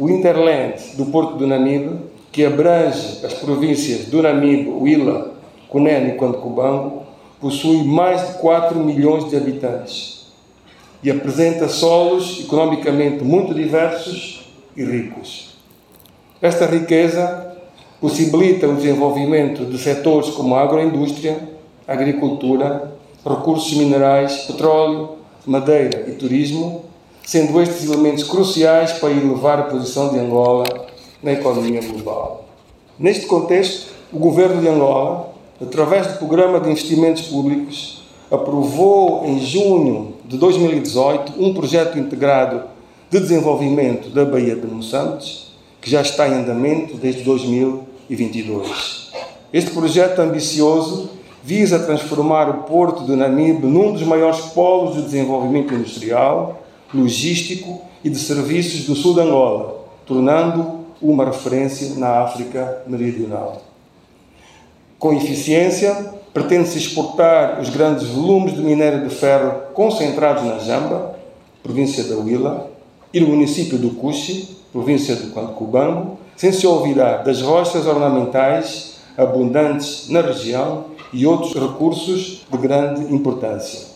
O Interland do Porto do Namibe, que abrange as províncias do Namibe, Huila, Cunene e Quandocubango, possui mais de 4 milhões de habitantes e apresenta solos economicamente muito diversos e ricos. Esta riqueza possibilita o desenvolvimento de setores como a agroindústria, agricultura, recursos minerais, petróleo, madeira e turismo, sendo estes elementos cruciais para elevar a posição de Angola na economia global. Neste contexto, o governo de Angola, através do Programa de Investimentos Públicos, aprovou em junho de 2018 um projeto integrado de desenvolvimento da Baía de Moçambique, que já está em andamento desde 2022. Este projeto ambicioso visa transformar o Porto do Namibe num dos maiores polos de desenvolvimento industrial, logístico e de serviços do sul de Angola, tornando-o uma referência na África Meridional. Com eficiência, pretende-se exportar os grandes volumes de minério de ferro concentrados na Jamba, província da Huila, e no município do Cuxi, província de Quandocubango, sem se olvidar das rochas ornamentais abundantes na região e outros recursos de grande importância.